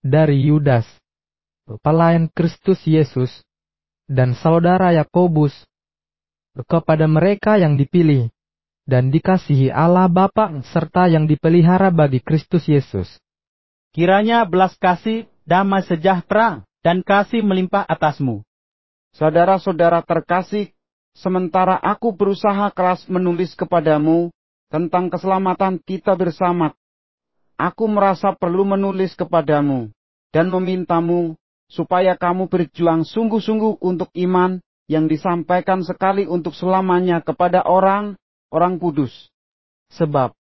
dari Yudas, pelayan Kristus Yesus, dan saudara Yakobus, kepada mereka yang dipilih dan dikasihi Allah Bapa serta yang dipelihara bagi Kristus Yesus. Kiranya belas kasih, damai sejahtera, dan kasih melimpah atasmu. Saudara-saudara terkasih, sementara aku berusaha keras menulis kepadamu tentang keselamatan kita bersama, aku merasa perlu menulis kepadamu dan memintamu supaya kamu berjuang sungguh-sungguh untuk iman yang disampaikan sekali untuk selamanya kepada orang kudus. Sebab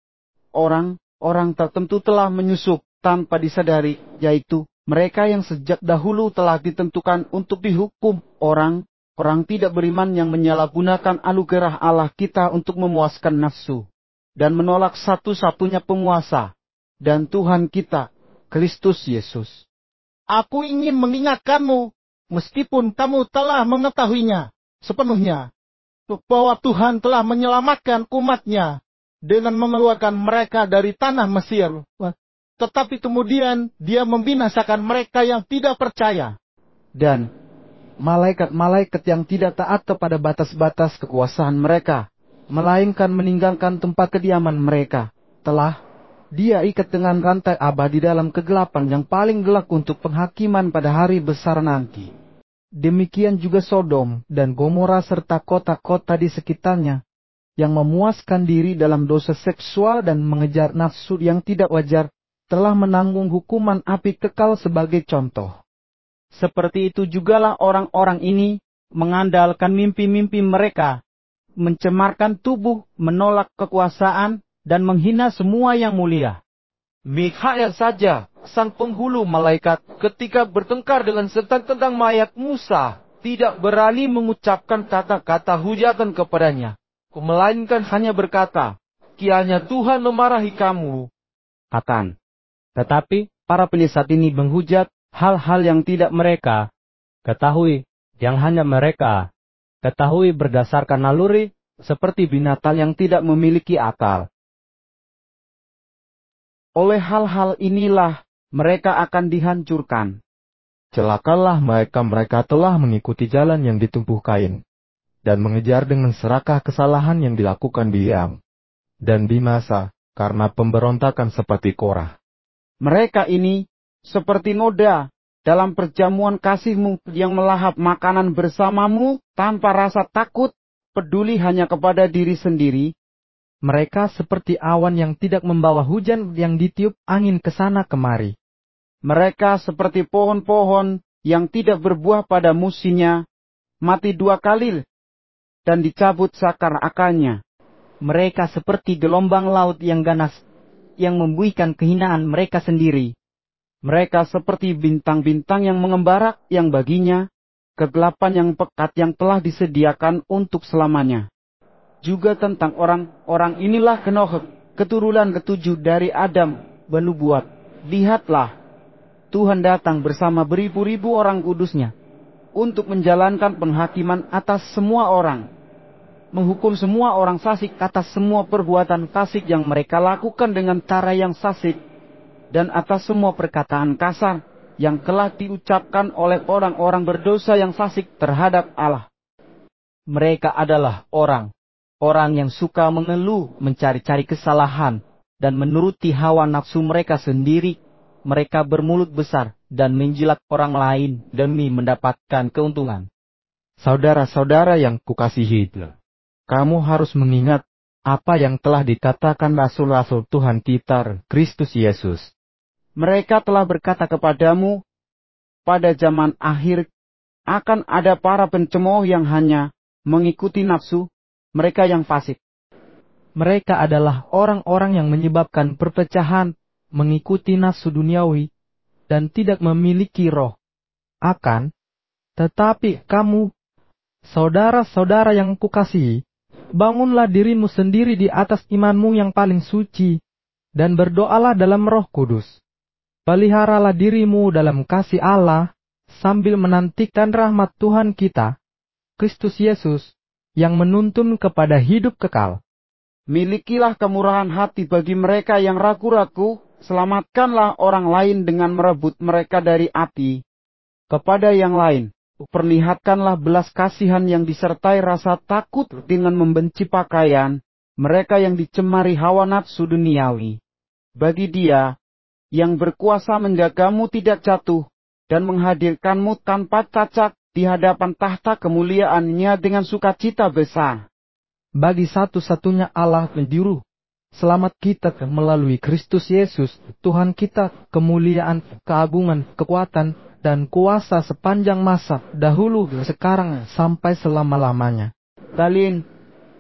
orang tertentu telah menyusup tanpa disadari, yaitu mereka yang sejak dahulu telah ditentukan untuk dihukum, orang tidak beriman yang menyalahgunakan anugerah Allah kita untuk memuaskan nafsu dan menolak satu-satunya penguasa dan Tuhan kita, Kristus Yesus. Aku ingin mengingatkanmu, meskipun kamu telah mengetahuinya sepenuhnya, bahwa Tuhan telah menyelamatkan umat-Nya dengan mengeluarkan mereka dari tanah Mesir. Tetapi kemudian Dia membinasakan mereka yang tidak percaya. Dan malaikat-malaikat yang tidak taat kepada batas-batas kekuasaan mereka, melainkan meninggalkan tempat kediaman mereka, telah Dia ikat dengan rantai abadi dalam kegelapan yang paling gelap untuk penghakiman pada hari besar nanti. Demikian juga Sodom dan Gomora serta kota-kota di sekitarnya, yang memuaskan diri dalam dosa seksual dan mengejar nafsu yang tidak wajar, telah menanggung hukuman api kekal sebagai contoh. Seperti itu jugalah orang-orang ini mengandalkan mimpi-mimpi mereka, mencemarkan tubuh, menolak kekuasaan, dan menghina semua yang mulia. Mikhael saja, sang penghulu malaikat, ketika bertengkar dengan setan tentang mayat Musa, tidak berani mengucapkan kata-kata hujatan kepadanya, melainkan hanya berkata, "Kiranya Tuhan memarahi kamu." Tetapi para penyesat ini menghujat hal-hal yang tidak mereka ketahui, yang hanya mereka ketahui berdasarkan naluri, seperti binatang yang tidak memiliki akal. Oleh hal-hal inilah mereka akan dihancurkan. Celakalah mereka telah mengikuti jalan yang ditempuh Kain, dan mengejar dengan serakah kesalahan yang dilakukan Bileam, dan Bimasa, karena pemberontakan seperti Korah. Mereka ini seperti noda dalam perjamuan kasihmu yang melahap makanan bersamamu tanpa rasa takut, peduli hanya kepada diri sendiri. Mereka seperti awan yang tidak membawa hujan yang ditiup angin ke sana kemari. Mereka seperti pohon-pohon yang tidak berbuah pada musimnya, mati 2 kali, dan dicabut sakar-akarnya. Mereka seperti gelombang laut yang ganas, yang membuihkan kehinaan mereka sendiri. Mereka seperti bintang-bintang yang mengembara, yang baginya kegelapan yang pekat yang telah disediakan untuk selamanya. Juga tentang orang-orang inilah Kenoh, keturunan ke-7 dari Adam, bernubuat. Lihatlah, Tuhan datang bersama beribu-ribu orang kudusnya, untuk menjalankan penghakiman atas semua orang, menghukum semua orang fasik atas semua perbuatan fasik yang mereka lakukan dengan cara yang fasik, dan atas semua perkataan kasar yang telah diucapkan oleh orang-orang berdosa yang fasik terhadap Allah. Mereka adalah orang yang suka mengeluh, mencari-cari kesalahan, dan menuruti hawa nafsu mereka sendiri. Mereka bermulut besar dan menjilat orang lain demi mendapatkan keuntungan. Saudara-saudara yang kukasihi, kamu harus mengingat apa yang telah dikatakan rasul-rasul Tuhan kita, Kristus Yesus. Mereka telah berkata kepadamu, pada zaman akhir akan ada para pencemooh yang hanya mengikuti nafsu, mereka yang fasik. Mereka adalah orang-orang yang menyebabkan perpecahan, mengikuti nafsu duniawi, dan tidak memiliki roh. Tetapi kamu, saudara-saudara yang kukasihi, bangunlah dirimu sendiri di atas imanmu yang paling suci, dan berdoalah dalam Roh Kudus. Peliharalah dirimu dalam kasih Allah, sambil menantikan rahmat Tuhan kita, Kristus Yesus, yang menuntun kepada hidup kekal. Milikilah kemurahan hati bagi mereka yang ragu-ragu, Selamatkanlah orang lain dengan merebut mereka dari api. Kepada yang lain, perlihatkanlah belas kasihan yang disertai rasa takut dengan membenci pakaian mereka yang dicemari hawa nafsu duniawi. Bagi Dia yang berkuasa menjagamu tidak jatuh dan menghadirkanmu tanpa cacat di hadapan tahta kemuliaan-Nya dengan sukacita besar. Bagi satu-satunya Allah penjuru selamat kita melalui Kristus Yesus, Tuhan kita, kemuliaan, keagungan, kekuatan, dan kuasa sepanjang masa, dahulu, sekarang, sampai selama-lamanya. Salin,